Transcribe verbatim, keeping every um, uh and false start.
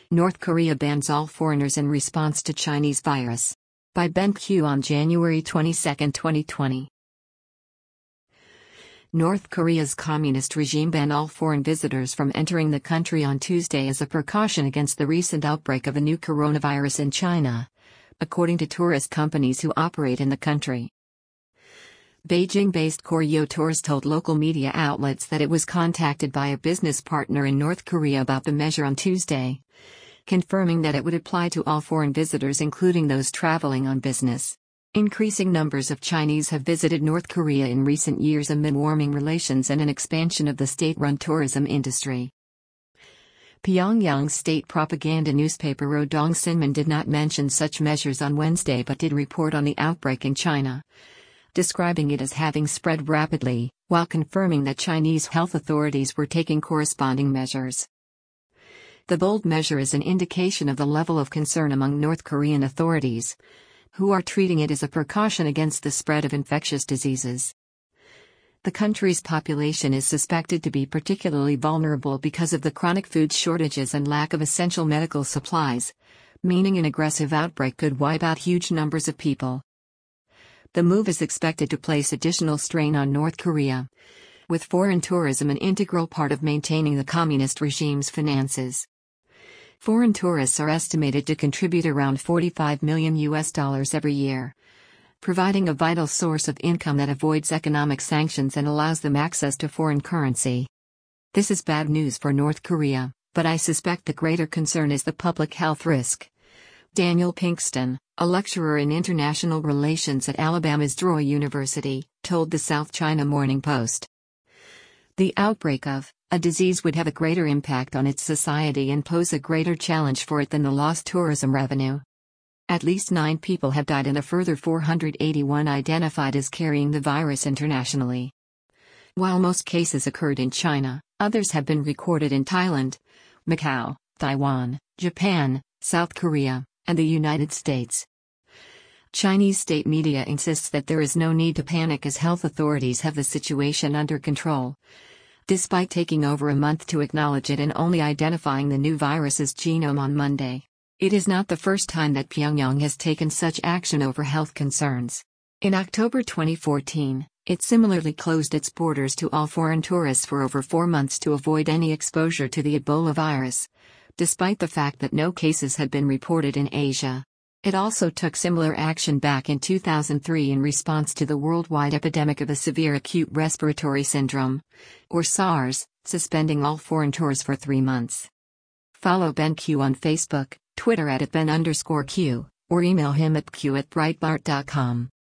North Korea bans all foreigners in response to Chinese virus. By Ben Q on January twenty-second, twenty twenty. North Korea's communist regime banned all foreign visitors from entering the country on Tuesday as a precaution against the recent outbreak of a new coronavirus in China, according to tourist companies who operate in the country. Beijing-based Koryo Tours told local media outlets that it was contacted by a business partner in North Korea about the measure on Tuesday, confirming that it would apply to all foreign visitors including those traveling on business. Increasing numbers of Chinese have visited North Korea in recent years amid warming relations and an expansion of the state-run tourism industry. Pyongyang's state propaganda newspaper Rodong Sinmun did not mention such measures on Wednesday but did report on the outbreak in China, describing it as having spread rapidly, while confirming that Chinese health authorities were taking corresponding measures. The bold measure is an indication of the level of concern among North Korean authorities, who are treating it as a precaution against the spread of infectious diseases. The country's population is suspected to be particularly vulnerable because of the chronic food shortages and lack of essential medical supplies, meaning an aggressive outbreak could wipe out huge numbers of people. The move is expected to place additional strain on North Korea, with foreign tourism an integral part of maintaining the communist regime's finances. Foreign tourists are estimated to contribute around forty-five million U S dollars every year, providing a vital source of income that avoids economic sanctions and allows them access to foreign currency. This is bad news for North Korea, but I suspect the greater concern is the public health risk. Daniel Pinkston, a lecturer in international relations at Alabama's Troy University, told the South China Morning Post. The outbreak of a disease would have a greater impact on its society and pose a greater challenge for it than the lost tourism revenue. At least nine people have died and a further four hundred eighty-one identified as carrying the virus internationally. While most cases occurred in China, others have been recorded in Thailand, Macau, Taiwan, Japan, South Korea, and the United States. Chinese state media insists that there is no need to panic as health authorities have the situation under control, despite taking over a month to acknowledge it and only identifying the new virus's genome on Monday. It is not the first time that Pyongyang has taken such action over health concerns. In October twenty fourteen, it similarly closed its borders to all foreign tourists for over four months to avoid any exposure to the Ebola virus, despite the fact that no cases had been reported in Asia. It also took similar action back in two thousand three in response to the worldwide epidemic of a severe acute respiratory syndrome, or SARS, suspending all foreign tours for three months. Follow Ben Q on Facebook, Twitter at Ben underscore Q, or email him at q at breitbart dot com.